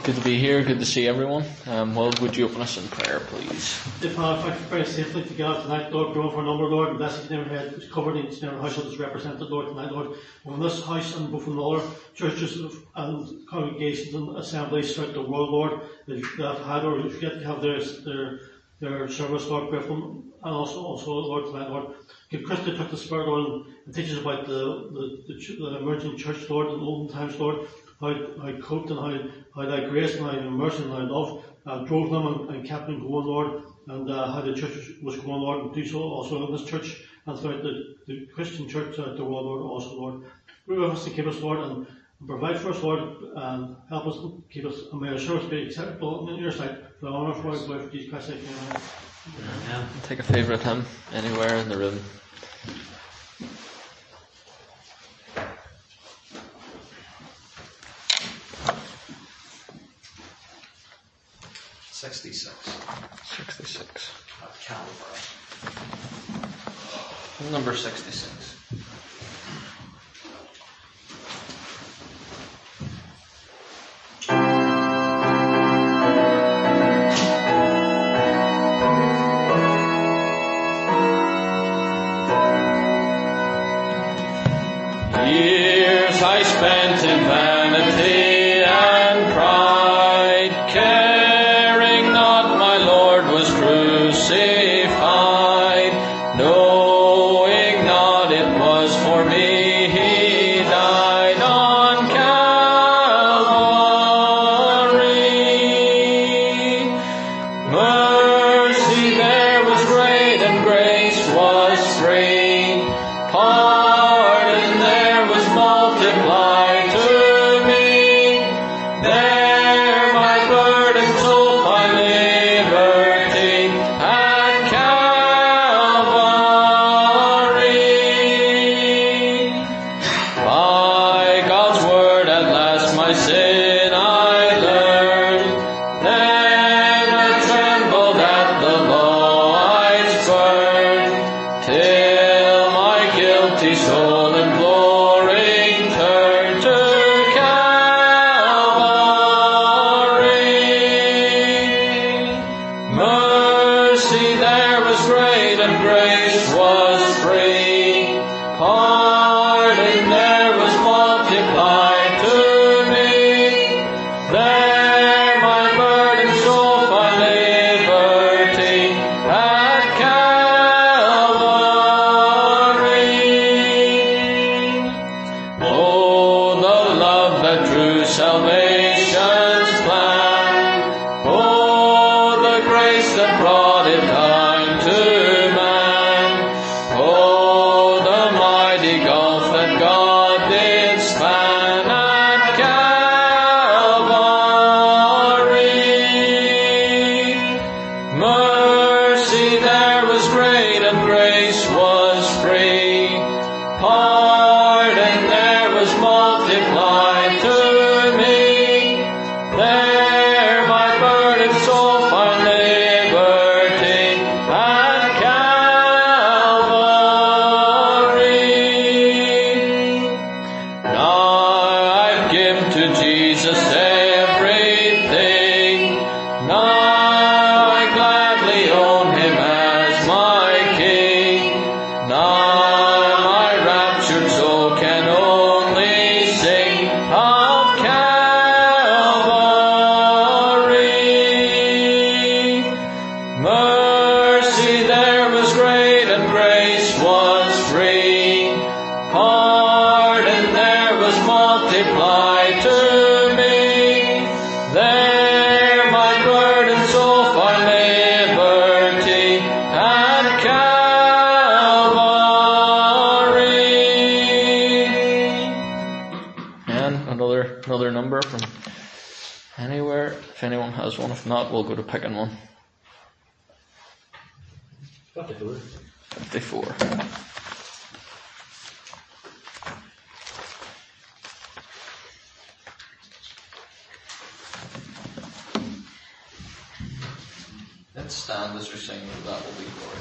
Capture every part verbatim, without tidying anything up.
Good to be here. Good to see everyone. Um, well, would you open us in prayer, please? Dear Father, thank you very safely to God tonight, Lord, growing for a number, Lord, and blessed never head is covered in each and every house that is represented, Lord, tonight, Lord. From this house and both from other churches and congregations and assemblies throughout the world, Lord, that have had or yet to have their their their service, Lord, pray for them, and also also Lord tonight, Lord. Give Chris to take the Spirit, Lord, and teach us about the the, the, the emerging church, Lord, in olden times, Lord. How, how coped and how, how thy grace and thy mercy and thy love uh, drove them and, and kept them going, Lord, and uh, how the church was going, Lord, and do so also in this church and throughout the, the Christian church throughout the world, Lord, also, Lord. Be with us to keep us, Lord, and, and provide for us, Lord, and help us and keep us, and may our service be acceptable in your sight, for the honour of our glory, for Jesus Christ's sake. Amen. Amen. Take a favourite hymn anywhere in the room. Sixty-six. Sixty-six. Uh, Calvary. Number sixty-six. Years I spent in vanity and pride, caring not my Lord was crucified, knowing not it was for me he died on Calvary. Mercy there was great and grace was free. Pardon there was multiplied to me. There my burden took my liberty at Calvary. By God's word at last my sin I learned. Then I trembled at the law I'd burned, till my guilty soul imploring turned to Calvary. Mercy there was great and grace was free. Pardon there was multiplied to me. There my burden soul find liberty at Calvary. Oh, the love that drew salvation's plan. Oh, the grace that brought it unto man. Oh, the mighty gulf that God did span at Calvary. Mercy there was great and grace was free. Pardon there was multiplied to me. There my burdened soul find liberty at Calvary. Now I've given to Jesus everything. Now I gladly own him as my King. Now my raptured soul can only sing of Calvary. Mercy there was great and grace was free. Pardon there was multiplied to me. There my burdened soul find liberty at Calvary. And another another number from anywhere. If anyone has one, if not, we'll go to picking one. Fifty-four. Fifty-four. Let's stand as we sing, that will be glory.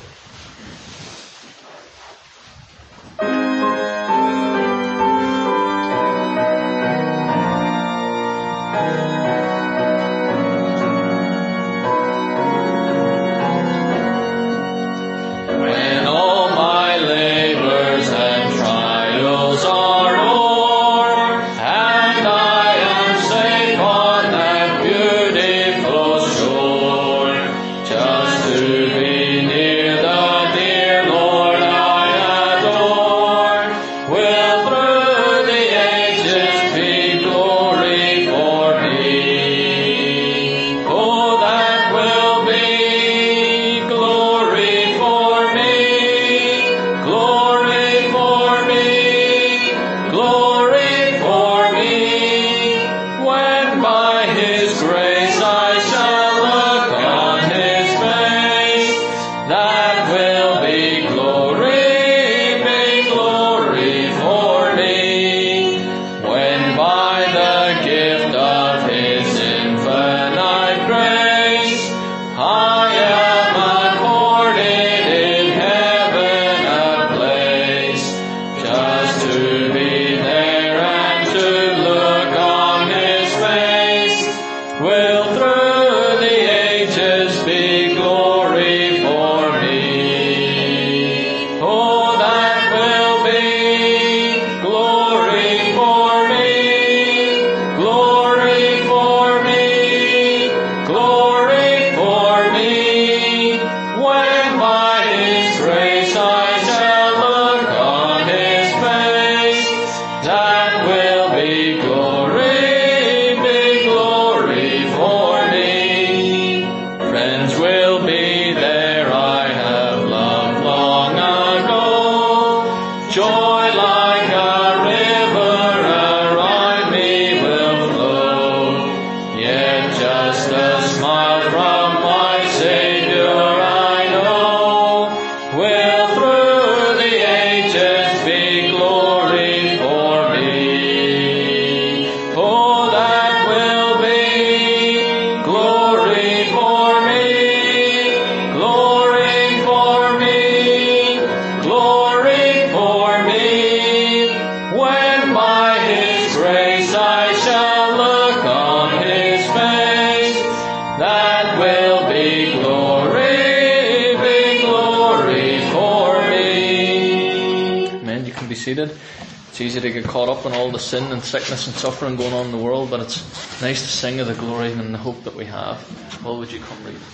will through the ages be glory for me. Oh, that will be glory for me, glory for me, glory for me, when by His grace I shall look on His face. That will be glory, big glory for me. Friends will be there I have loved long ago. Joy like a river around me will flow. Yet just a smile from my Savior I know will through the ages be glory for me. Oh, that will be glory for me, glory for me, glory for me, when by His grace I shall look on His face. That will be glory, be glory for me. Amen. You can be seated. It's easy to get caught up in all the sin and sickness and suffering going on in the world, but it's nice to sing of the glory and the hope that we have. Well, would you come read?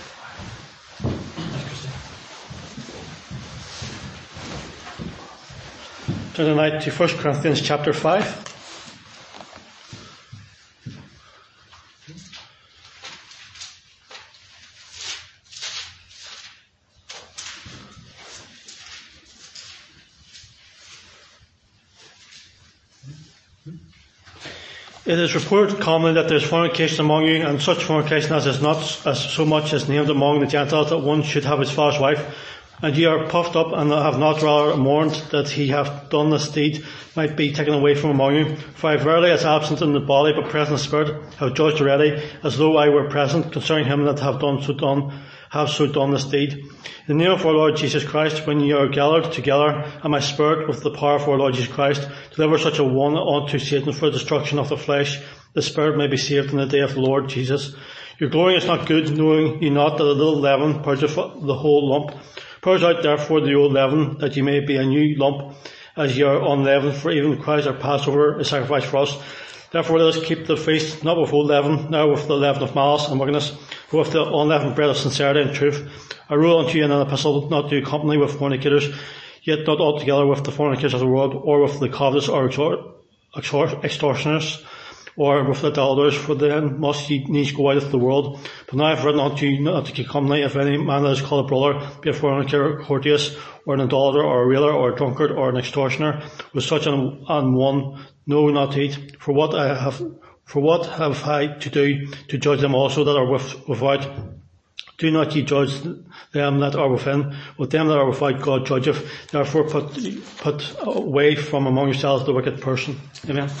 Turn tonight to First Corinthians chapter five. It is reported commonly that there is fornication among you, and such fornication as is not as so much as named among the Gentiles, that one should have his father's wife. And ye are puffed up, and have not rather mourned that he hath done this deed might be taken away from among you. For I verily, as absent in the body but present in the spirit, have judged already, as though I were present, concerning him that have done so done, have so done this deed. In the name of our Lord Jesus Christ, when ye are gathered together, and my spirit with the power of our Lord Jesus Christ, deliver such a one unto Satan for the destruction of the flesh, the spirit may be saved in the day of the Lord Jesus. Your glorying is not good, knowing ye not that a little leaven purgeth the whole lump. Purge out therefore the old leaven, that ye may be a new lump, as ye are unleavened, for even Christ our Passover is sacrificed for us. Therefore let us keep the feast, not with old leaven, now with the leaven of malice and wickedness, but with the unleavened bread of sincerity and truth. I rule unto you in an epistle, not to accompany with fornicators, yet not altogether with the fornicators of the world, or with the covetous or extortioners, or with the idolaters, for then must ye needs go out of the world. But now I have written unto you not to accompany, if any man that is called a brother, be a fornicator, courteous, or an idolater, or a railer, or a drunkard, or an extortioner, with such an, an one, no, not to eat. For what I have, for what have I to do to judge them also that are with, without? Do not ye judge them that are within, with them that are without God judgeth. Therefore put, put away from among yourselves the wicked person. Amen.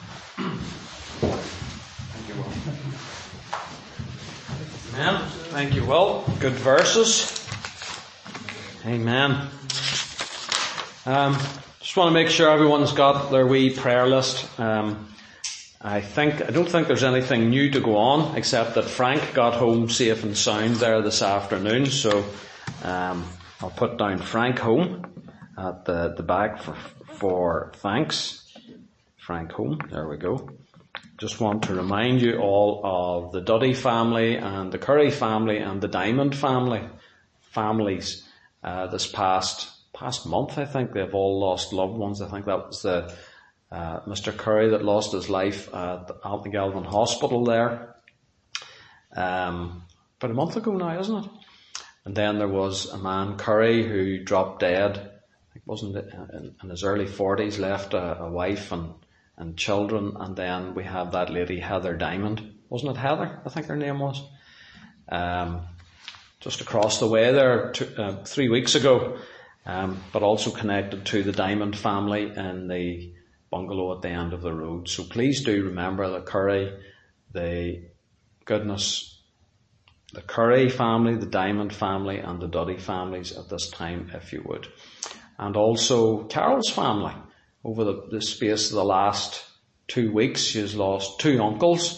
Amen. Thank you, Will. Good verses. Amen. Um, just want to make sure everyone's got their wee prayer list. Um, I think I don't think there's anything new to go on, except that Frank got home safe and sound there this afternoon. So um, I'll put down Frank home at the the back for for thanks. Frank home. There we go. Just want to remind you all of the Duddy family and the Curry family and the Diamond family families. Uh, this past past month, I think they've all lost loved ones. I think that was the uh, Mister Curry that lost his life at the Altnagelvin Hospital there. Um, about a month ago now, isn't it? And then there was a man, Curry, who dropped dead. I think wasn't it in, in his early forties, left a, a wife and and children, and then we have that lady Heather Diamond, wasn't it Heather? I think her name was. Um, just across the way there, two, uh, three weeks ago, um, but also connected to the Diamond family in the bungalow at the end of the road. So please do remember the Curry, the goodness, the Curry family, the Diamond family, and the Duddy families at this time, if you would. And also Carol's family. Over the, the space of the last two weeks, she has lost two uncles,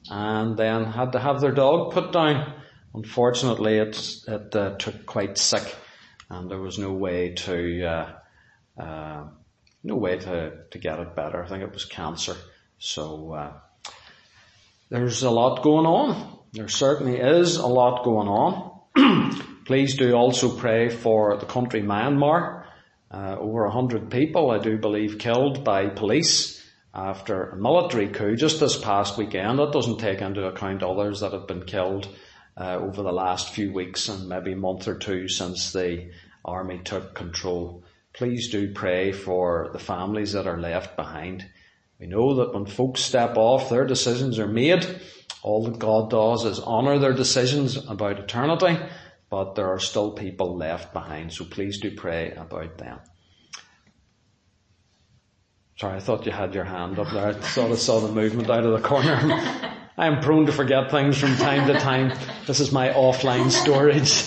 and then had to have their dog put down. Unfortunately, it, it uh, took quite sick, and there was no way to uh, uh, no way to, to get it better. I think it was cancer. So uh, there's a lot going on. There certainly is a lot going on. Please do also pray for the country Myanmar. Uh, over a hundred people, I do believe, killed by police after a military coup just this past weekend. That doesn't take into account others that have been killed uh, over the last few weeks and maybe a month or two since the army took control. Please do pray for the families that are left behind. We know that when folks step off, their decisions are made. All that God does is honour their decisions about eternity, but there are still people left behind, so please do pray about them. Sorry, I thought you had your hand up there. I thought I saw the movement out of the corner. I am prone to forget things from time to time. This is my offline storage.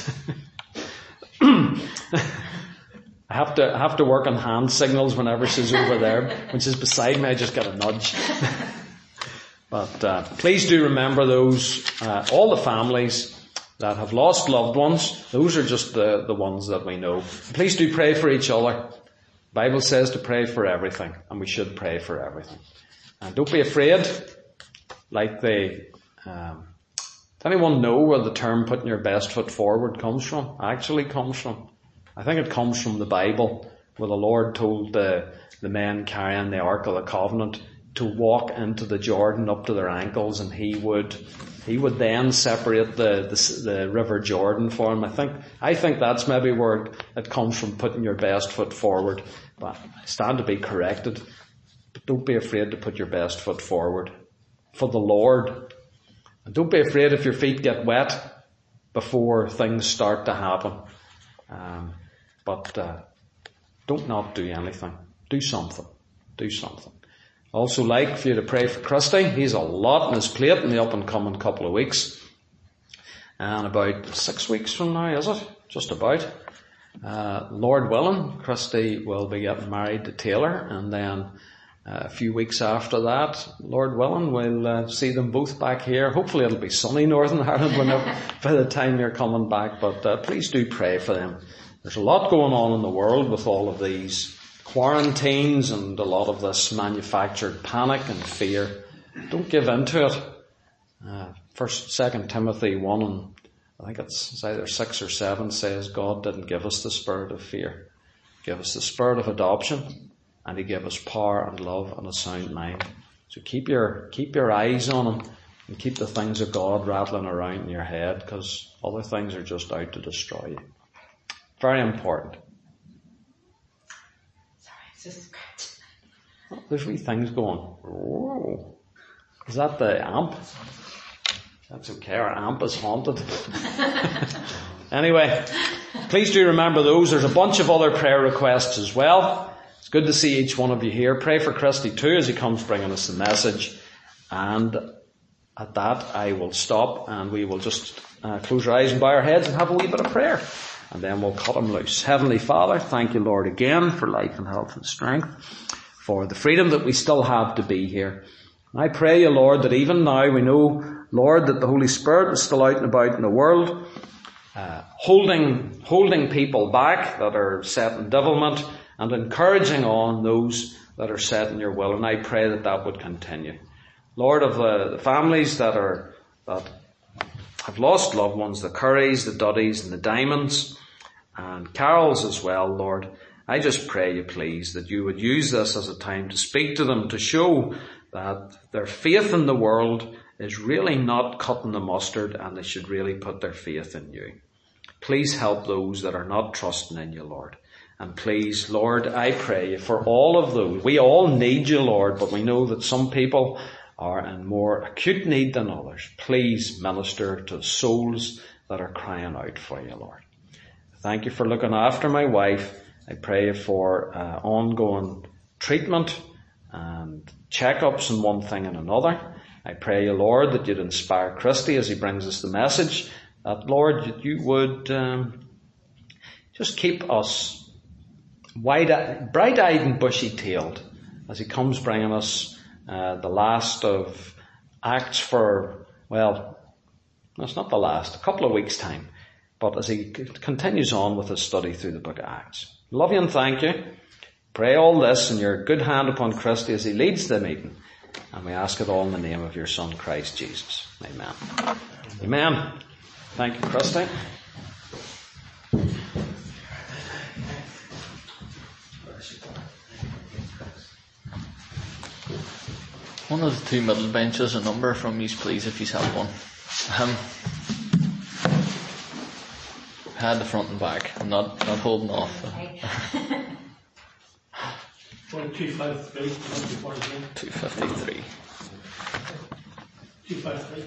I have to I have to work on hand signals whenever she's over there. When she's beside me, I just get a nudge. But uh, please do remember those, uh, all the families that have lost loved ones. Those are just the, the ones that we know. Please do pray for each other. The Bible says to pray for everything, and we should pray for everything. And don't be afraid. Like the, um, does anyone know where the term putting your best foot forward comes from? Actually comes from. I think it comes from the Bible, where the Lord told the, the men carrying the Ark of the Covenant to walk into the Jordan up to their ankles, and he would, he would then separate the, the, the River Jordan for them. I think, I think that's maybe where it, it comes from, putting your best foot forward. But I stand to be corrected. But don't be afraid to put your best foot forward for the Lord. And don't be afraid if your feet get wet before things start to happen. Um, but, uh, don't not do anything. Do something. Do something. Also like for you to pray for Christy. He's a lot on his plate in the up and coming couple of weeks. And about six weeks from now, is it? Just about. Uh, Lord willing, Christy will be getting married to Taylor, and then uh, a few weeks after that, Lord willing, we'll uh, see them both back here. Hopefully it'll be sunny Northern Ireland whenever, by the time you're coming back, but uh, please do pray for them. There's a lot going on in the world with all of these quarantines and a lot of this manufactured panic and fear. Don't give in to it. Uh, First, Second Timothy one, and I think it's, it's either six or seven, says God didn't give us the spirit of fear. He gave us the spirit of adoption, and He gave us power and love and a sound mind. So keep your keep your eyes on Him, and keep the things of God rattling around in your head, because other things are just out to destroy you. Very important. Sorry, it's just a scratch. Oh, there's wee things going. Whoa. Is that the amp? That's okay, our amp is haunted. Anyway, please do remember those. There's a bunch of other prayer requests as well. It's good to see each one of you here. Pray for Christy too as he comes bringing us the message. And at that I will stop, and we will just uh, close our eyes and bow our heads and have a wee bit of prayer. And then we'll cut him loose. Heavenly Father, thank you, Lord, again for life and health and strength, for the freedom that we still have to be here. I pray you, Lord, that even now we know, Lord, that the Holy Spirit is still out and about in the world, uh, holding, holding people back that are set in devilment and encouraging on those that are set in your will. And I pray that that would continue. Lord, of the, the families that are, that have lost loved ones, the Currys, the Duddies and the Diamonds, and Carols as well, Lord, I just pray you, please, that you would use this as a time to speak to them, to show that their faith in the world is really not cutting the mustard, and they should really put their faith in you. Please help those that are not trusting in you, Lord. And please, Lord, I pray for all of those. We all need you, Lord, but we know that some people are in more acute need than others. Please minister to souls that are crying out for you, Lord. Thank you for looking after my wife. I pray for uh, ongoing treatment and checkups and one thing and another. I pray you, Lord, that you'd inspire Christy as he brings us the message. That, Lord, that you would um, just keep us wide, bright-eyed and bushy-tailed as he comes bringing us uh, the last of Acts for, well, no, it's not the last, a couple of weeks' time. But as he continues on with his study through the book of Acts. Love you and thank you. Pray all this in your good hand upon Christy as he leads the meeting. And we ask it all in the name of your Son, Christ Jesus. Amen. Amen. Thank you, Christy. One of the two middle benches, a number from you, please, if you have one. Um, had the front and back. I'm not, not holding off. two five three, two fifty-three. two five three.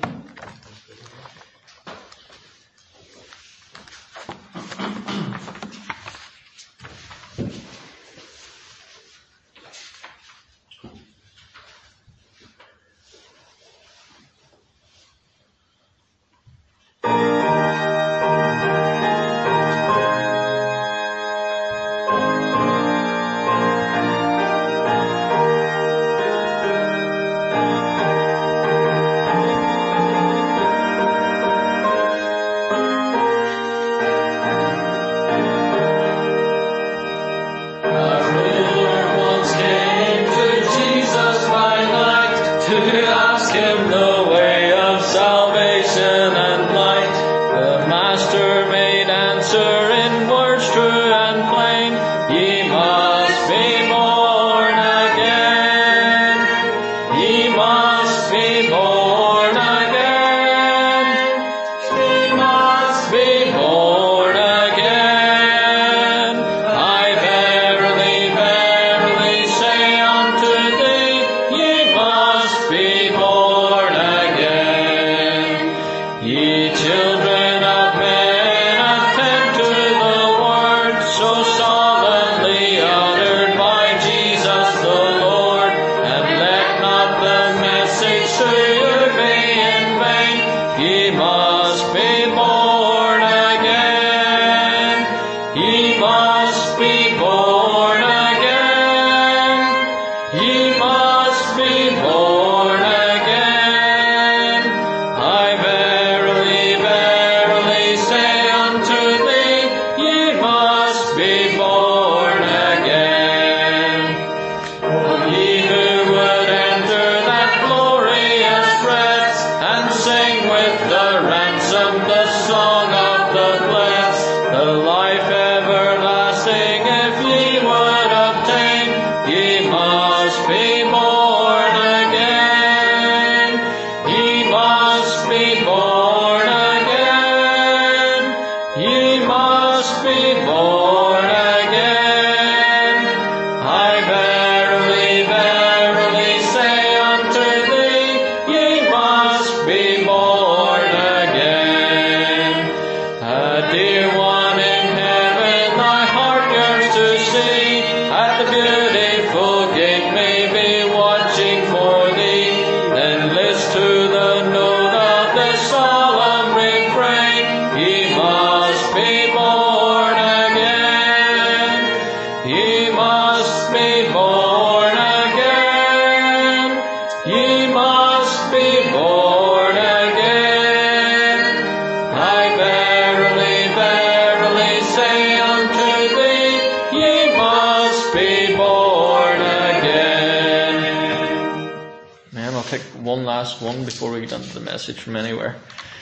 One last one before we get into the message from anywhere.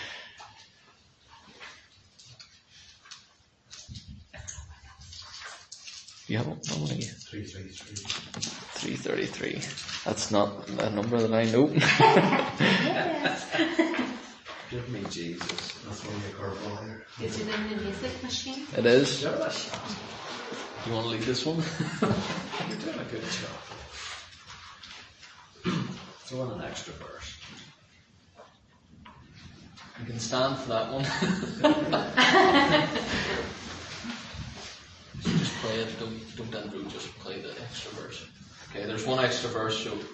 You have one? three thirty-three. three thirty-three. That's not a number that I know. Yes. Give me Jesus. That's one of the curveball here. Is it in the music machine? It is. Yes. You want to lead this one? You're doing a good job. Throw in an extra verse. You can stand for that one. So just play it. Don't, don't Andrew, just play the extra verse. Okay, there's one extra verse, so.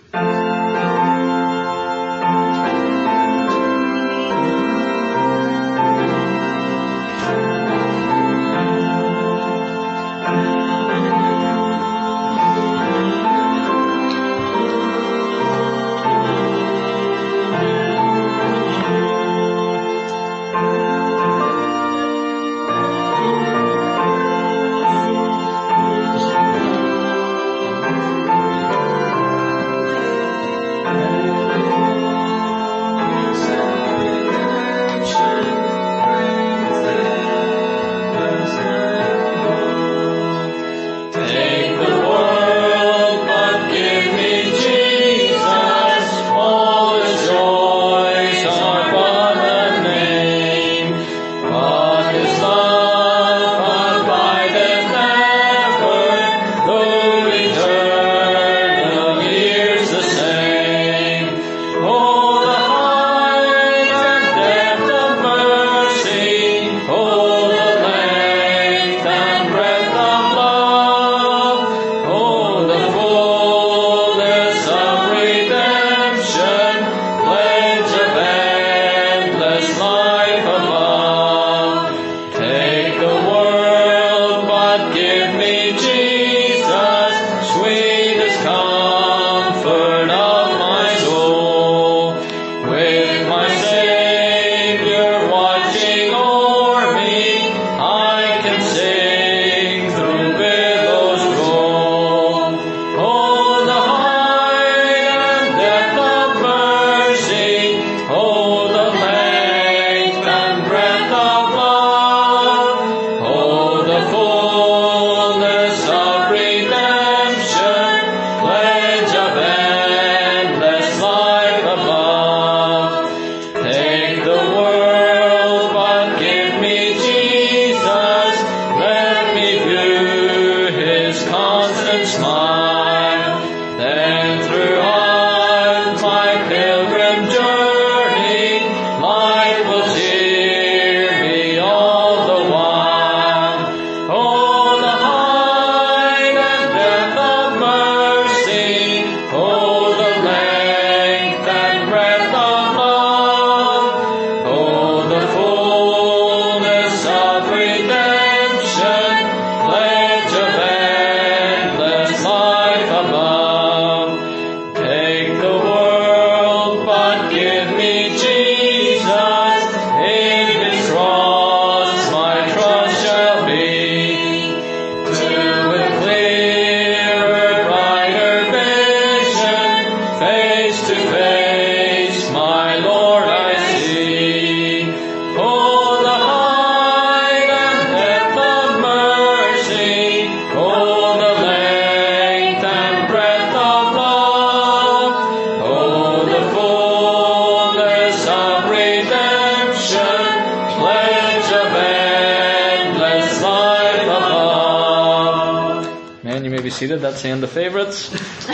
my Savior watching o'er me, I can sing through billows roll. Oh, the height and depth of mercy, oh, the length and breadth of love, oh, the fullness of redemption, pledge of endless life above. Take the world, but give me Jesus. Let me view His constant smile. Then throughout my pilgrim journey, life will cheer me all the while. Oh, the height and depth of mercy, oh, the length and breadth of love, oh, the fullness of redemption, pledge of endless life above. Take the world, but give me Jesus. In His cross my trust shall be. To with clearer, brighter vision, face to face, my Lord I see. Oh, the height and depth of mercy, oh, the length and breadth of love, oh, the fullness of redemption, pledge of endless life above. Man, you may be seated. That's the end of favourites.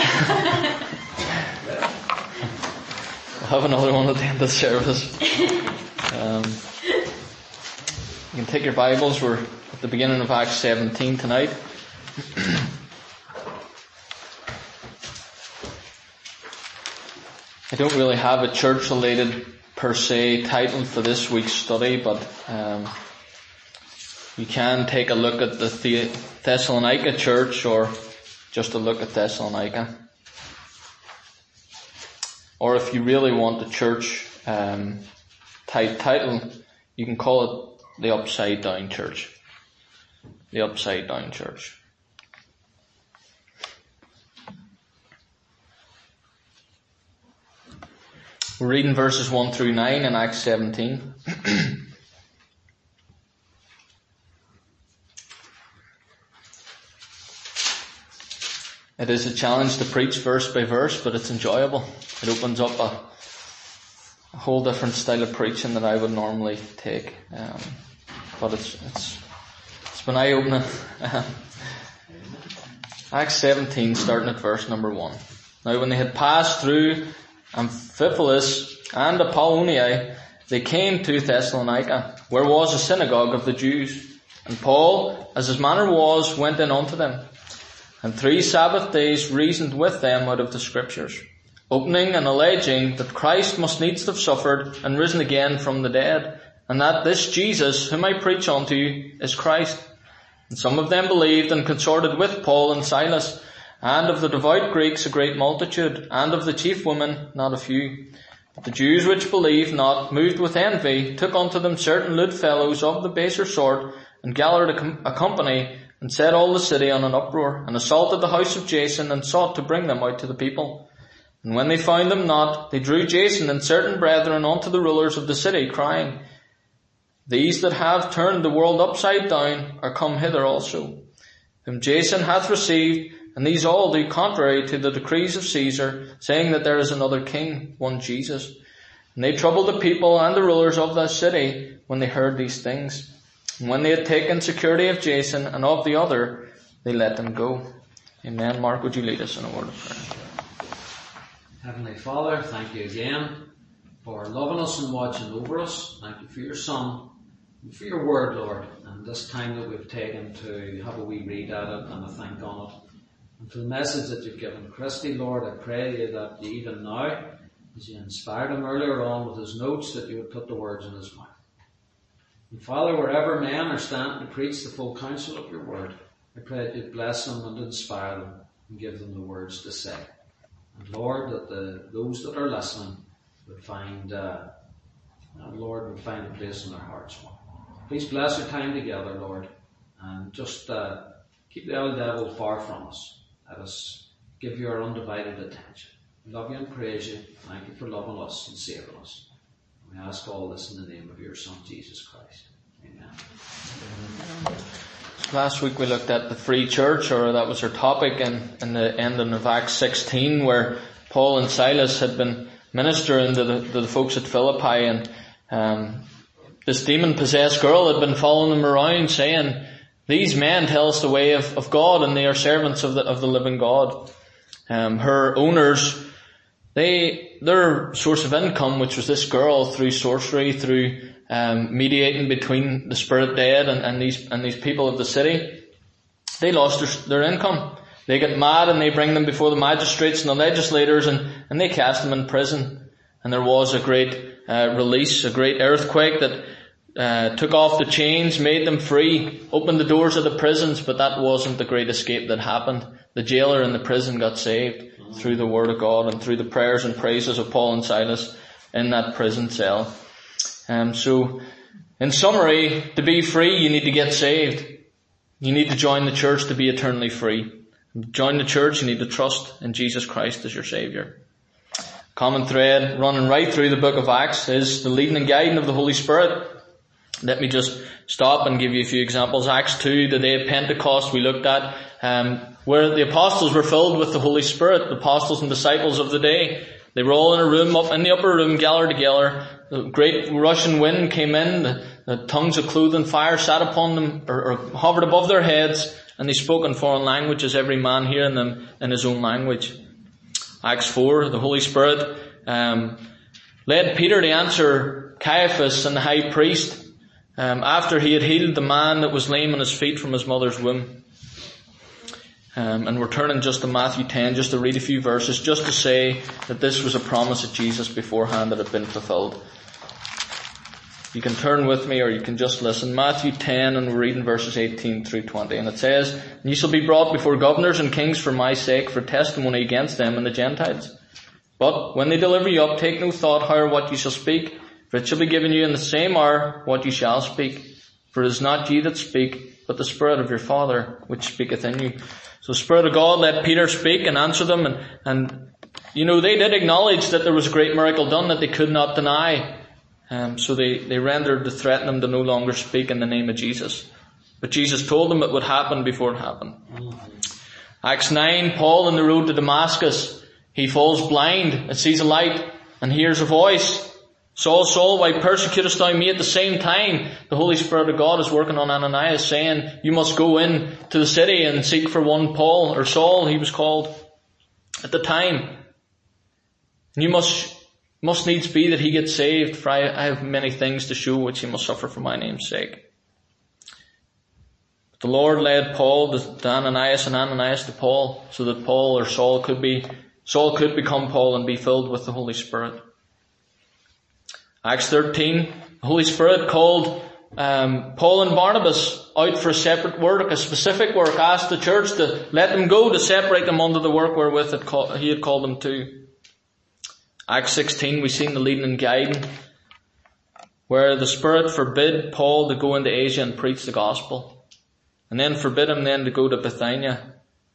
We'll have another one at the end of the service. Um, you can take your Bibles. We're at the beginning of Acts seventeen tonight. I don't really have a church-related per se title for this week's study, but um, you can take a look at the, the Thessalonica church, or just a look at Thessalonica. Or if you really want the church um, type title, you can call it the Upside Down Church. The Upside Down Church. We're reading verses one through nine in Acts seventeen. It is a challenge to preach verse by verse, but it's enjoyable. It opens up a, a whole different style of preaching that I would normally take. Um, but it's it's it's been eye-opening. Acts seventeen, starting at verse number one. Now when they had passed through Amphipolis and Apollonia, they came to Thessalonica, where was a synagogue of the Jews. And Paul, as his manner was, went in unto them, and three Sabbath days reasoned with them out of the Scriptures, opening and alleging that Christ must needs have suffered and risen again from the dead, and that this Jesus, whom I preach unto you, is Christ. And some of them believed and consorted with Paul and Silas, and of the devout Greeks a great multitude, and of the chief women not a few. But the Jews which believed not, moved with envy, took unto them certain lewd fellows of the baser sort, and gathered a, com- a company, and set all the city on an uproar, and assaulted the house of Jason, and sought to bring them out to the people. And when they found them not, they drew Jason and certain brethren unto the rulers of the city, crying, These that have turned the world upside down are come hither also, whom Jason hath received, and these all do contrary to the decrees of Caesar, saying that there is another king, one Jesus. And they troubled the people and the rulers of that city when they heard these things. And when they had taken security of Jason and of the other, they let them go. Amen. Mark, would you lead us in a word of prayer? Heavenly Father, thank you again for loving us and watching over us. Thank you for your Son and for your word, Lord, and this time that we've taken to have a wee read at it and a think on it. And for the message that you've given Christy, Lord, I pray you that you even now, as you inspired him earlier on with his notes, that you would put the words in his mouth. And Father, wherever men are standing to preach the full counsel of your word, I pray that you'd bless them and inspire them and give them the words to say. And Lord, that the, those that are listening would find uh, and Lord, will find a place in their hearts. Please bless our time together, Lord, and just uh, keep the old devil far from us. Let us give you our undivided attention. We love you and praise you. Thank you for loving us and saving us. We ask all this in the name of your Son, Jesus Christ. Amen. Last week we looked at the free church, or that was our topic, in, in the ending of Acts sixteen, where Paul and Silas had been ministering to the, to the folks at Philippi, and um, this demon-possessed girl had been following them around saying, these men tell us the way of, of God, and they are servants of the, of the living God. Um, her owners, they, their source of income, which was this girl, through sorcery, through um, mediating between the spirit dead and, and these and these people of the city, they lost their, their income. They get mad and they bring them before the magistrates and the legislators, and, and they cast them in prison. And there was a great uh, release, a great earthquake that uh, took off the chains, made them free, opened the doors of the prisons, but that wasn't the great escape that happened. The jailer in the prison got saved through the word of God and through the prayers and praises of Paul and Silas in that prison cell. Um, so, in summary, to be free, you need to get saved. You need to join the church to be eternally free. Join the church, you need to trust in Jesus Christ as your Saviour. Common thread running right through the book of Acts is the leading and guiding of the Holy Spirit. Let me just stop and give you a few examples. Acts two, the day of Pentecost, we looked at, um, where the apostles were filled with the Holy Spirit, the apostles and disciples of the day. They were all in a room, up in the upper room, gathered together. The great rushing wind came in, the, the tongues of clothing fire sat upon them, or, or hovered above their heads, and they spoke in foreign languages, every man hearing them in his own language. Acts four, the Holy Spirit um, led Peter to answer Caiaphas and the high priest um, after he had healed the man that was lame on his feet from his mother's womb. Um, and we're turning just to Matthew ten, just to read a few verses, just to say that this was a promise of Jesus beforehand that had been fulfilled. You can turn with me or you can just listen. Matthew ten, and we're reading verses eighteen through twenty. And it says, "And you shall be brought before governors and kings for my sake, for testimony against them and the Gentiles. But when they deliver you up, take no thought how or what you shall speak, for it shall be given you in the same hour what you shall speak. For it is not ye that speak, but the Spirit of your Father which speaketh in you." So the Spirit of God let Peter speak and answer them, and, and you know, they did acknowledge that there was a great miracle done that they could not deny. Um, so they, they rendered to threaten them to no longer speak in the name of Jesus. But Jesus told them it would happen before it happened. Acts nine, Paul on the road to Damascus, he falls blind and sees a light and hears a voice. "Saul, Saul, why persecutest thou me?" At the same time, the Holy Spirit of God is working on Ananias, saying, "You must go in to the city and seek for one Paul," or Saul, he was called at the time. "And you must, must needs be that he gets saved, for I, I have many things to show which he must suffer for my name's sake." But the Lord led Paul to, to Ananias, and Ananias to Paul, so that Paul or Saul could be, Saul could become Paul and be filled with the Holy Spirit. Acts thirteen, the Holy Spirit called um, Paul and Barnabas out for a separate work, a specific work, asked the church to let them go, to separate them unto the work wherewith it call, he had called them to. Acts sixteen, we've seen the leading and guiding, where the Spirit forbid Paul to go into Asia and preach the gospel, and then forbid him then to go to Bithynia.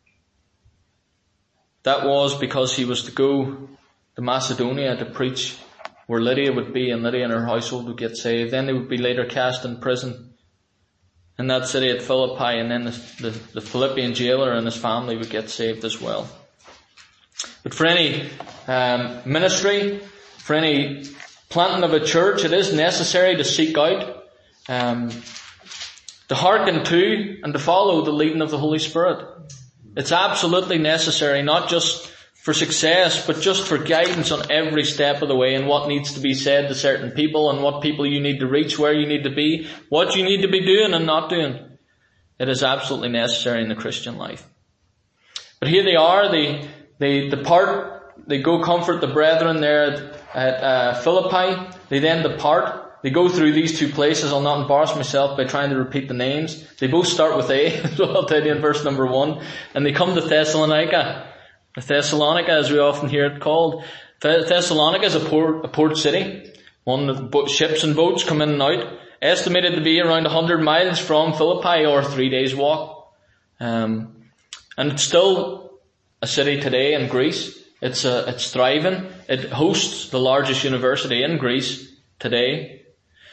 That was because he was to go to Macedonia to preach where Lydia would be, and Lydia and her household would get saved. Then they would be later cast in prison in that city at Philippi, and then the, the, the Philippian jailer and his family would get saved as well. But for any um, ministry, for any planting of a church, it is necessary to seek out, um, to hearken to and to follow the leading of the Holy Spirit. It's absolutely necessary, not just for success, but just for guidance on every step of the way, and what needs to be said to certain people, and what people you need to reach, where you need to be, what you need to be doing and not doing. It is absolutely necessary in the Christian life. But here they are, they, they depart, they go comfort the brethren there at, at uh, Philippi, they then depart, they go through these two places. I'll not embarrass myself by trying to repeat the names. They both start with A, as well, I'll tell you in verse number one, and they come to Thessalonica. Thessalonica, as we often hear it called. Thessalonica is a port, a port city. One of bo- ships and boats come in and out, estimated to be around one hundred miles from Philippi, or three days walk. Um, and it's still a city today in Greece. It's a, it's thriving. It hosts the largest university in Greece today.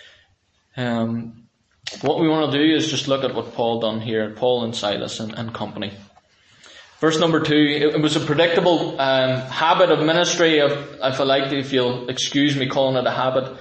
Um, what we want to do is just look at what Paul done here, Paul and Silas and, and company. Verse number two, it, it was a predictable um, habit of ministry, of, if I like to, if you'll excuse me calling it a habit.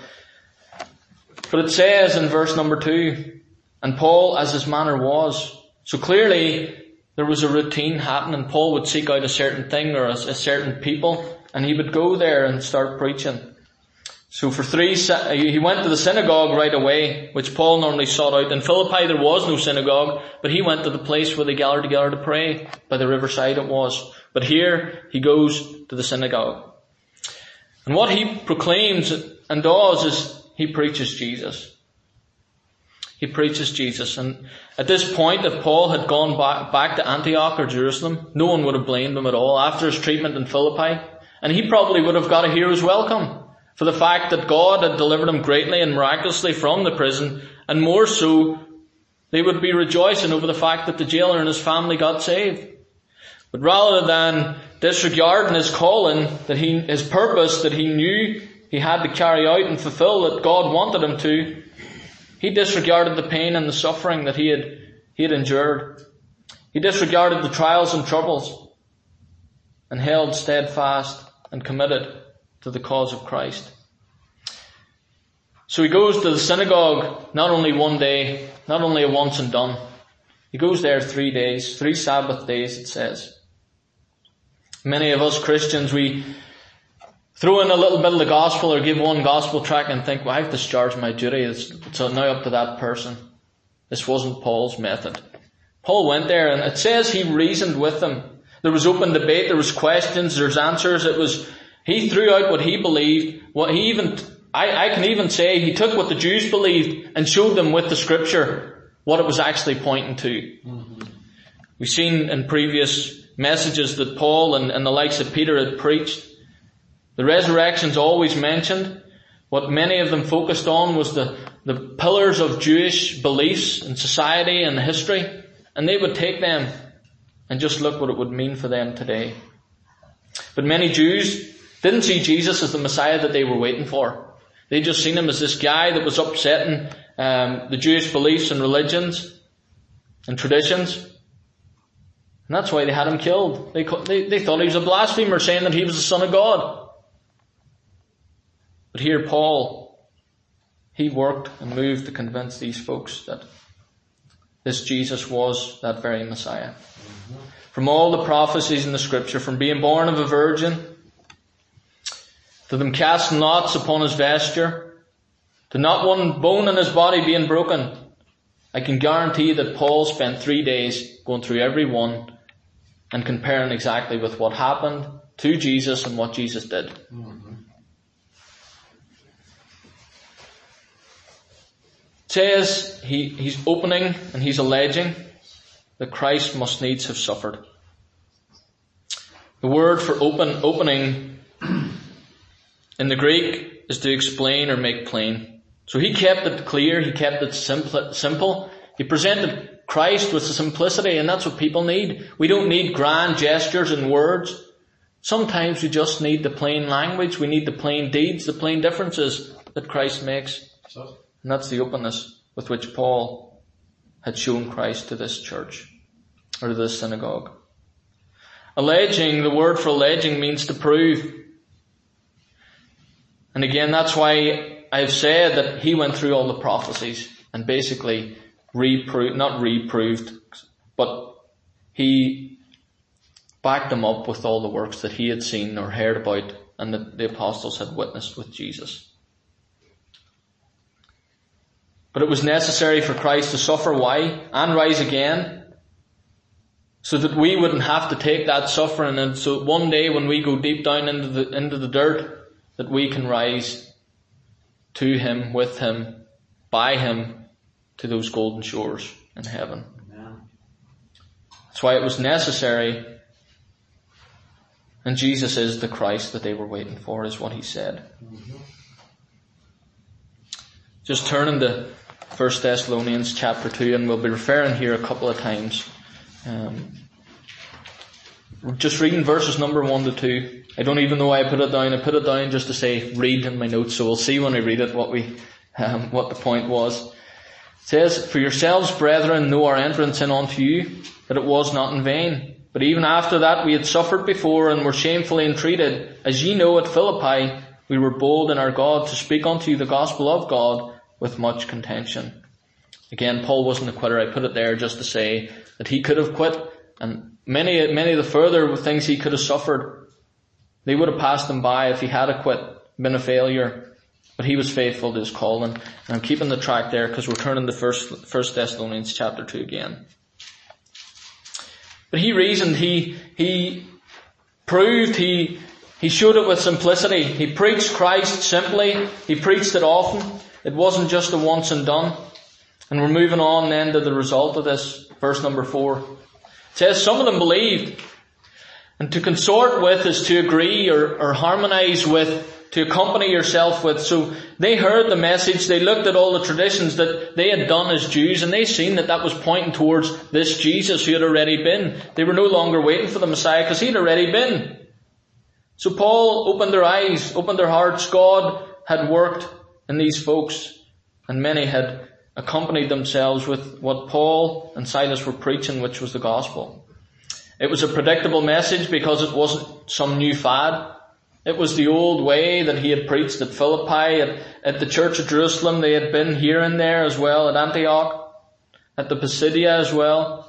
But it says in verse number two, and Paul as his manner was. So clearly there was a routine happening. Paul would seek out a certain thing or a, a certain people, and he would go there and start preaching. So for three, he went to the synagogue right away, which Paul normally sought out. In Philippi there was no synagogue, but he went to the place where they gathered together to pray. By the riverside it was. But here he goes to the synagogue. And what he proclaims and does is he preaches Jesus. He preaches Jesus. And at this point, if Paul had gone back, back to Antioch or Jerusalem, no one would have blamed him at all after his treatment in Philippi. And he probably would have got a hero's welcome for the fact that God had delivered him greatly and miraculously from the prison. And more so, they would be rejoicing over the fact that the jailer and his family got saved. But rather than disregarding his calling, that he, his purpose that he knew he had to carry out and fulfill, that God wanted him to, he disregarded the pain and the suffering that he had, he had endured. He disregarded the trials and troubles and held steadfast and committed to the cause of Christ. So he goes to the synagogue not only one day, not only a once and done. He goes there three days, three Sabbath days it says. Many of us Christians, we throw in a little bit of the gospel or give one gospel tract and think, well, I've discharged my duty. It's, it's now up to that person. This wasn't Paul's method. Paul went there and it says he reasoned with them. There was open debate, there was questions, there's answers. It was, he threw out what he believed. What he even, I, I can even say he took what the Jews believed and showed them with the scripture what it was actually pointing to. Mm-hmm. We've seen in previous messages that Paul and, and the likes of Peter had preached. The resurrection's always mentioned. What many of them focused on was the, the pillars of Jewish beliefs and society and history. And they would take them and just look what it would mean for them today. But many Jews didn't see Jesus as the Messiah that they were waiting for. They just seen him as this guy that was upsetting um, the Jewish beliefs and religions and traditions. And that's why they had him killed. They, they, they thought he was a blasphemer, saying that he was the Son of God. But here Paul, he worked and moved to convince these folks that this Jesus was that very Messiah. Mm-hmm. From all the prophecies in the scripture, from being born of a virgin, to them casting lots upon his vesture, to not one bone in his body being broken, I can guarantee that Paul spent three days going through every one and comparing exactly with what happened to Jesus and what Jesus did. Mm-hmm. It says he, he's opening and he's alleging that Christ must needs have suffered. The word for open, opening in the Greek is to explain or make plain. So he kept it clear, he kept it simple, simple. He presented Christ with the simplicity, and that's what people need. We don't need grand gestures and words. Sometimes we just need the plain language, we need the plain deeds, the plain differences that Christ makes. And that's the openness with which Paul had shown Christ to this church, or to this synagogue. Alleging, the word for alleging means to prove. And again, that's why I've said that he went through all the prophecies and basically reproved, not reproved, but he backed them up with all the works that he had seen or heard about and that the apostles had witnessed with Jesus. But it was necessary for Christ to suffer. Why? And rise again. So that we wouldn't have to take that suffering, and so one day when we go deep down into the, into the dirt, that we can rise to him, with him, by him, to those golden shores in heaven. Amen. That's why it was necessary. And Jesus is the Christ that they were waiting for, is what he said. Mm-hmm. Just turning to First Thessalonians chapter two, and we'll be referring here a couple of times. Um, just reading verses number one to two. I don't even know why I put it down. I put it down just to say read in my notes, so we'll see when I read it what we, um, what the point was. It says, "For yourselves, brethren, know our entrance in unto you, that it was not in vain. But even after that we had suffered before, and were shamefully entreated. As ye know, at Philippi we were bold in our God to speak unto you the gospel of God with much contention." Again, Paul wasn't a quitter. I put it there just to say that he could have quit, and many, many of the further things he could have suffered, they would have passed him by if he had a quit, been a failure. But he was faithful to his calling. And I'm keeping the track there because we're turning to First, First Thessalonians chapter two again. But he reasoned, he, he proved, he, he showed it with simplicity. He preached Christ simply. He preached it often. It wasn't just a once and done. And we're moving on then to the result of this. Verse number four. It says, "Some of them believed." And to consort with is to agree or, or harmonize with, to accompany yourself with. So they heard the message, they looked at all the traditions that they had done as Jews, and they seen that that was pointing towards this Jesus who had already been. They were no longer waiting for the Messiah because he'd already been. So Paul opened their eyes, opened their hearts. God had worked in these folks, and many had accompanied themselves with what Paul and Silas were preaching, which was the gospel. It was a predictable message because it wasn't some new fad. It was the old way that he had preached at Philippi, at, at the church of Jerusalem. They had been here and there as well, at Antioch, at the Pisidia as well.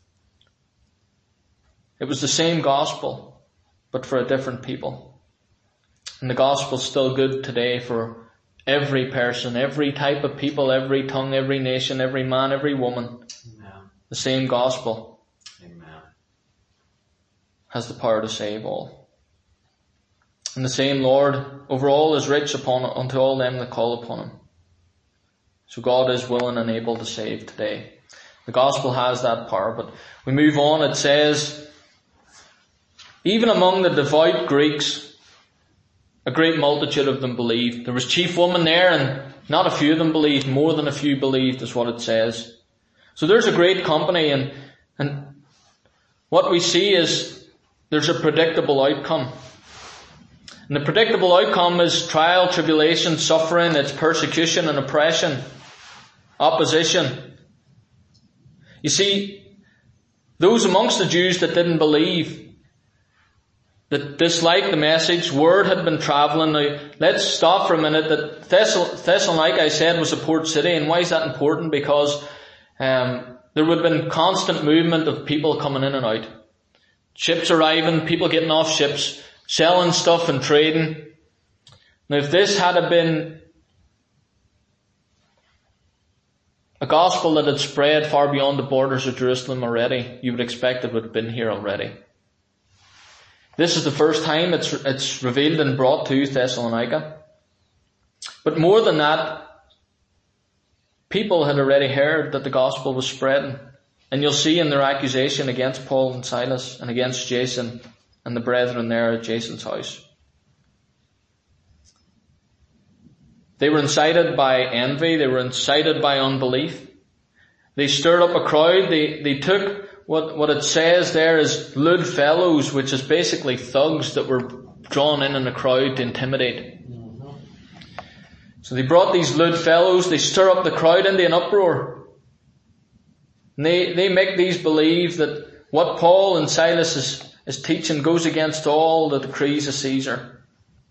It was the same gospel, but for a different people. And the gospel's still good today for every person, every type of people, every tongue, every nation, every man, every woman. Amen. The same gospel Amen. has the power to save all. And the same Lord over all is rich upon unto all them that call upon him. So God is willing and able to save today. The gospel has that power. But we move on. It says, "Even among the devout Greeks, a great multitude of them believed." There was chief women there, and not a few of them believed. More than a few believed is what it says. So there's a great company, and, and what we see is there's a predictable outcome. And the predictable outcome is trial, tribulation, suffering, it's persecution and oppression, opposition. You see, those amongst the Jews that didn't believe, that disliked the message, word had been travelling. Now, let's stop for a minute. That Thessal- Thessalonica, I said, was a port city. And why is that important? Because um, there would have been constant movement of people coming in and out. Ships arriving, people getting off ships, selling stuff and trading. Now, if this had been a gospel that had spread far beyond the borders of Jerusalem already, you would expect it would have been here already. This is the first time it's, it's revealed and brought to Thessalonica. But more than that, people had already heard that the gospel was spreading. And you'll see in their accusation against Paul and Silas and against Jason and the brethren there at Jason's house. They were incited by envy. They were incited by unbelief. They stirred up a crowd. They, they took what, what it says there is lewd fellows, which is basically thugs that were drawn in in a crowd to intimidate. Mm-hmm. So they brought these lewd fellows. They stir up the crowd into an uproar. And they, they make these believe that what Paul and Silas is His teaching goes against all the decrees of Caesar.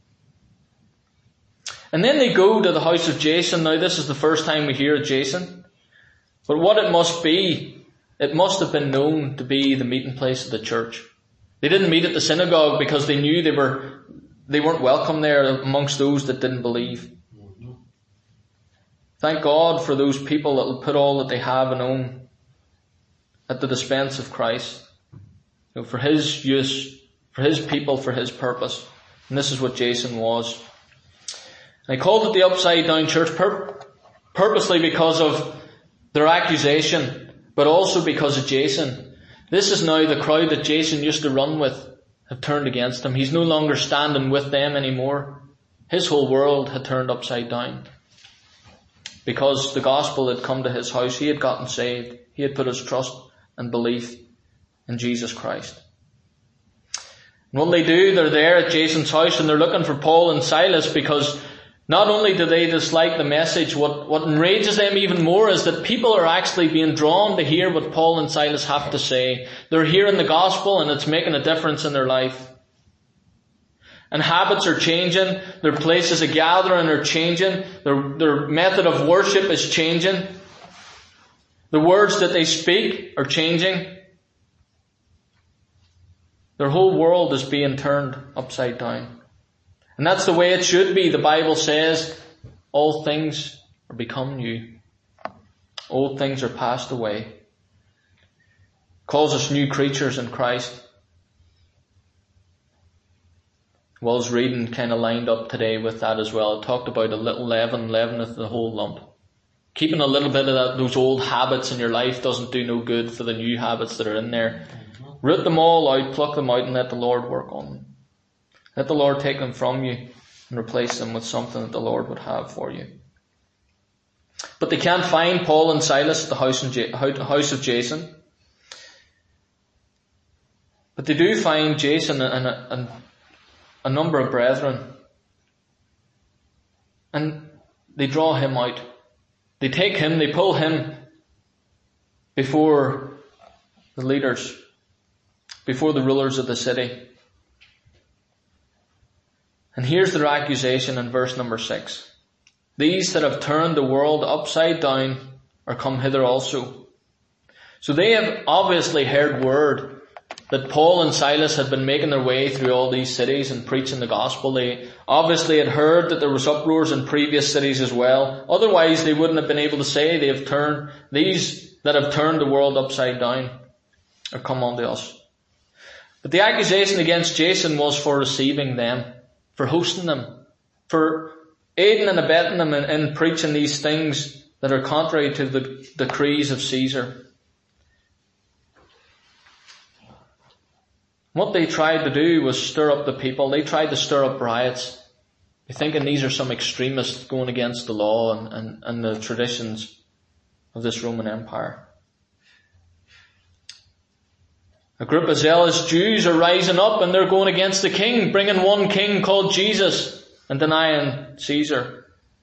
And then they go to the house of Jason. Now this is the first time we hear of Jason. But what it must be, it must have been known to be the meeting place of the church. They didn't meet at the synagogue because they knew they were, they weren't welcome there amongst those that didn't believe. Mm-hmm. Thank God for those people that will put all that they have and own at the dispense of Christ. You know, for his use, for his people, for his purpose. And this is what Jason was. And I called it the upside down church pur- purposely because of their accusation, but also because of Jason. This is now the crowd that Jason used to run with have turned against him. He's no longer standing with them anymore. His whole world had turned upside down. because the gospel had come to his house. He had gotten saved. He had put his trust and belief in Jesus Christ. And what they do, they're there at Jason's house and they're looking for Paul and Silas, because not only do they dislike the message, what, what enrages them even more is that people are actually being drawn to hear what Paul and Silas have to say. They're hearing the gospel and it's making a difference in their life. And habits are changing, their places of gathering are changing, their, their method of worship is changing. The words that they speak are changing. Their whole world is being turned upside down. And that's the way it should be. The Bible says, all things are become new. Old things are passed away. It calls us new creatures in Christ. Well, I was reading kind of lined up today with that as well. It talked about a little leaven leaveneth the whole lump. Keeping a little bit of that, those old habits in your life doesn't do no good for the new habits that are in there. Root them all out, pluck them out, and let the Lord work on them. Let the Lord take them from you and replace them with something that the Lord would have for you. But they can't find Paul and Silas at the house, in J- house of Jason. But they do find Jason and a, and a number of brethren. And they draw him out. They take him, they pull him before the leaders, before the rulers of the city. And here's their accusation in verse number six. These that have turned the world upside down are come hither also. So they have obviously heard word that Paul and Silas had been making their way through all these cities and preaching the gospel. They obviously had heard that there was uproars in previous cities as well. Otherwise they wouldn't have been able to say they have turned, these that have turned the world upside down are come unto us. But the accusation against Jason was for receiving them, for hosting them, for aiding and abetting them in, in preaching these things that are contrary to the decrees of Caesar. What they tried to do was stir up the people. They tried to stir up riots. They're thinking these are some extremists going against the law and, and, and the traditions of this Roman Empire. A group of zealous Jews are rising up and they're going against the king, bringing one king called Jesus and denying Caesar.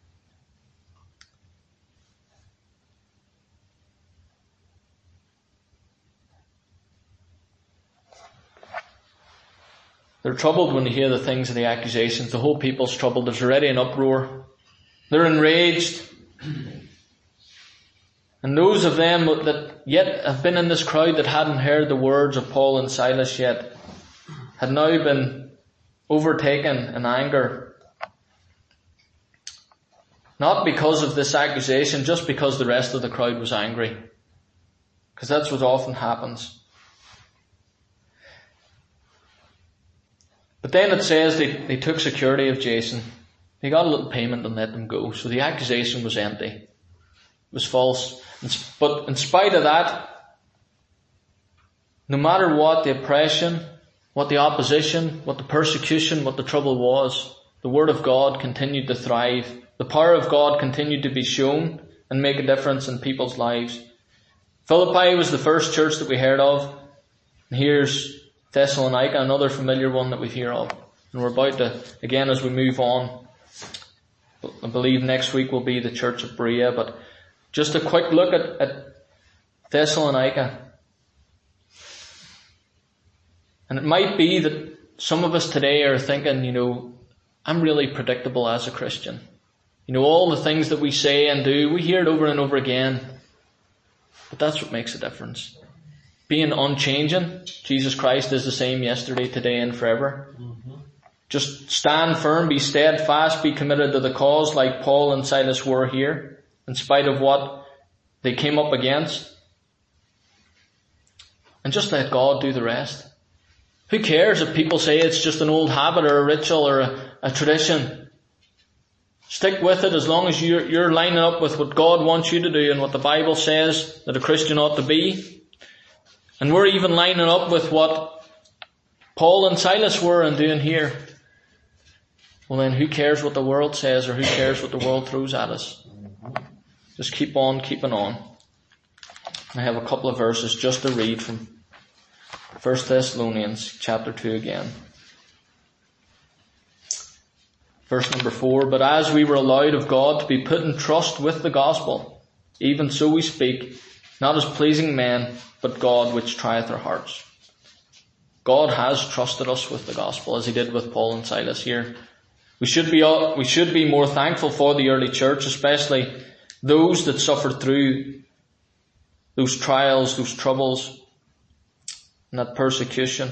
They're troubled when they hear the things and the accusations. The whole people's troubled. There's already an uproar. They're enraged. And those of them that yet have been in this crowd that hadn't heard the words of Paul and Silas yet had now been overtaken in anger. Not because of this accusation, just because the rest of the crowd was angry. Because that's what often happens. But then it says they, they took security of Jason. They got a little payment and let them go. So the accusation was empty. It was false. But in spite of that, no matter what the oppression, what the opposition, what the persecution, what the trouble was, the Word of God continued to thrive. The power of God continued to be shown and make a difference in people's lives. Philippi was the first church that we heard of. And here's Thessalonica, another familiar one that we hear of. And we're about to, again as we move on, I believe next week will be the church of Berea, but just a quick look at, at Thessalonica. And it might be that some of us today are thinking, you know, I'm really predictable as a Christian. You know, all the things that we say and do, we hear it over and over again. But that's what makes a difference. Being unchanging, Jesus Christ is the same yesterday, today and forever. Mm-hmm. Just stand firm, be steadfast, be committed to the cause like Paul and Silas were here, in spite of what they came up against. And just let God do the rest. Who cares if people say it's just an old habit or a ritual or a, a tradition? Stick with it as long as you're, you're lining up with what God wants you to do and what the Bible says that a Christian ought to be. And we're even lining up with what Paul and Silas were and doing here. Well then, who cares what the world says or who cares what the world throws at us? Just keep on keeping on. I have a couple of verses just to read from First Thessalonians chapter two again. Verse number four, but as we were allowed of God to be put in trust with the gospel, even so we speak, not as pleasing men, but God which trieth our hearts. God has trusted us with the gospel, as he did with Paul and Silas here. We should be, we should be more thankful for the early church, especially those that suffered through those trials, those troubles, and that persecution.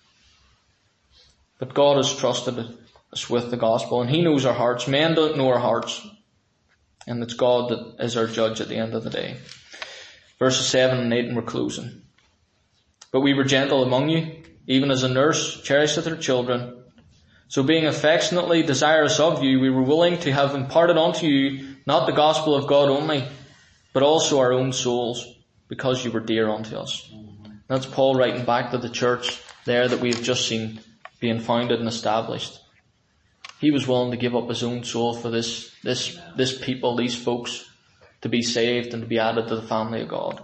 But God has trusted us with the gospel, and he knows our hearts. Men don't know our hearts, and it's God that is our judge at the end of the day. Verses seven and eight, and we're closing. But we were gentle among you, even as a nurse cherisheth her children. So being affectionately desirous of you, we were willing to have imparted unto you not the gospel of God only, but also our own souls, because you were dear unto us. Mm-hmm. That's Paul writing back to the church there that we have just seen being founded and established. He was willing to give up his own soul for this, this, this people, these folks, to be saved and to be added to the family of God.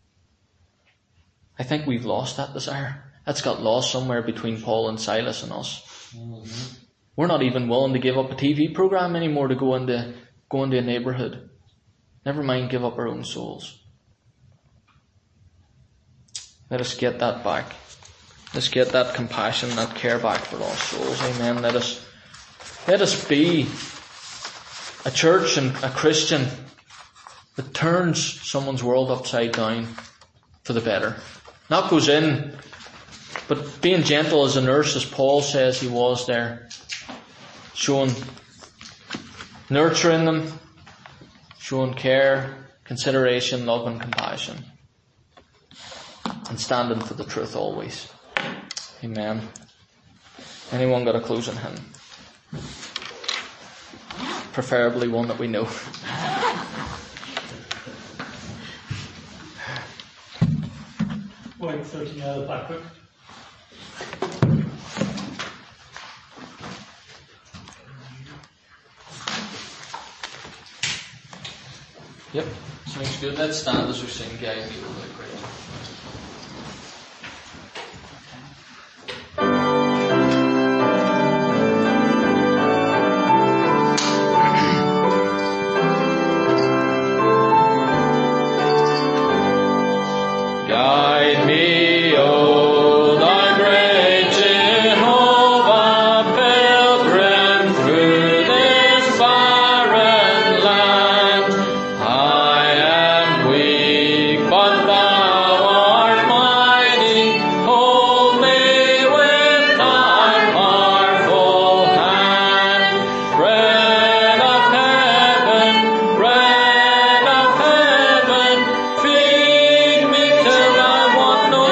I think we've lost that desire. That's got lost somewhere between Paul and Silas and us. Mm-hmm. We're not even willing to give up a T V program anymore to go into, go into a neighbourhood. Never mind give up our own souls. Let us get that back. Let's get that compassion, that care back for lost souls. Amen. Let us, let us be a church and a Christian that turns someone's world upside down for the better. Not goes in, but being gentle as a nurse, as Paul says he was there, showing, nurturing them, showing care, consideration, love and compassion, and standing for the truth always. Amen. Anyone got a closing hymn? Preferably one that we know. Point thirteen out of the back book. Yep, sounds good. Let's stand as we sing, guys. Great. Guide me, O thy great Jehovah, pilgrim through this barren land. I am weak, but thou art mighty. Hold me with thy powerful hand. Bread of heaven, bread of heaven, feed me till I want no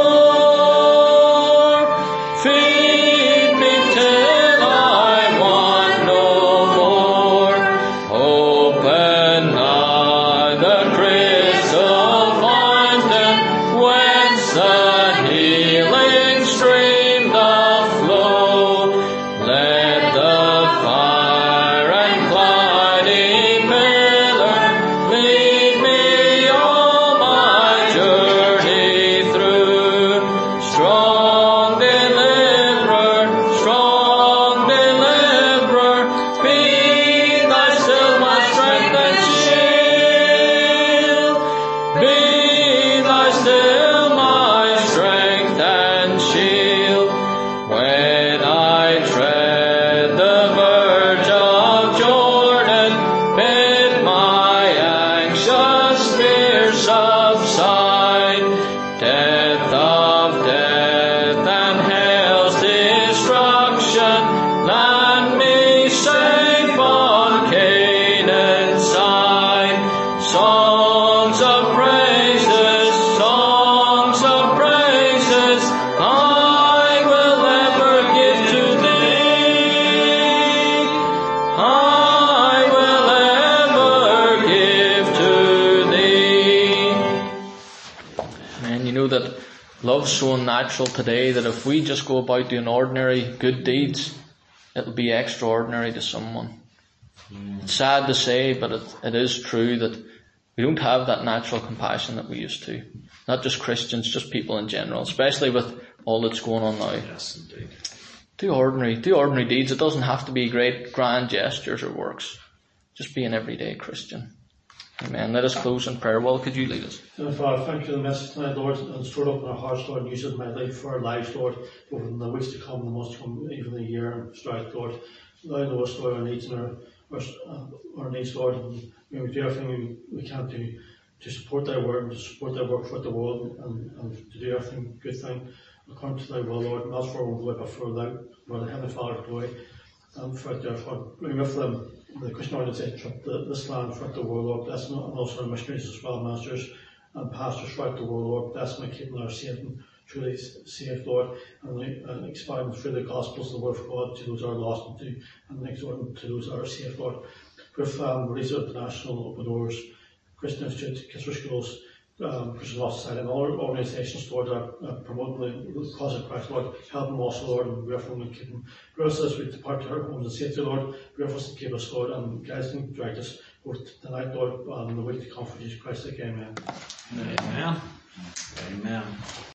more. Feed me till I want no more. Open now the crystal fountain, whence the healing stream doth flow. Let the fire and cloudy pillar lead me all my journey through. Strong deliverer, strong deliverer, be thy still my strength and shield. Be thy still my strength and shield. When I tread the verge of Jordan, bid my anxious fear subside. Death of death and hell's destruction, land me safe on Canaan's side. Songs of praises, songs of praises, I will ever give to thee. I will ever give to thee. Man, you know that love's so unnatural today that if we just go about doing ordinary good deeds, it'll be extraordinary to someone. It's sad to say, but it, it is true that we don't have that natural compassion that we used to. Not just Christians, just people in general, especially with all that's going on now. Yes, indeed. Do ordinary, do ordinary deeds. It doesn't have to be great grand gestures or works. Just be an everyday Christian. Amen. Let us close in prayer. Well, could you lead us? Heavenly Father, thank you for the message tonight, Lord, and store it up in our hearts, Lord, and use it mightily for our lives, Lord, both in the weeks to come, the months to come, even the year and strive, Lord. Thou knowest, Lord, our needs and our, our, uh, our needs, Lord, and may we do everything we, we can to, to support thy word and to support thy work throughout the world, and, and to do everything, good thing, according to thy will, Lord, not for our own glory, but for thy, for the Heavenly Father's glory, and throughout the earth, bring with them the Christian organisation throughout the, this land, throughout the world, Lord, bless them, and also our missionaries as well, masters and pastors throughout the world, Lord, bless them and keep them safe and truly safe, Lord, and, and expand through the Gospels and the Word of God to those who are lost and to, and exhort to those who are safe, Lord. With um, Release International, Open Doors, Christian Institute, Kisser Schools, um, Christian Law Society, and all our organisations, Lord, that are uh, promoting the cause of Christ, Lord. Help them also, Lord, and be with them and keep them. Be with us as we depart to our homes and safety, Lord. Be with us and keep us, Lord, and guide us and direct us both tonight, Lord, and the week to come for Jesus Christ. Amen. Amen. Amen.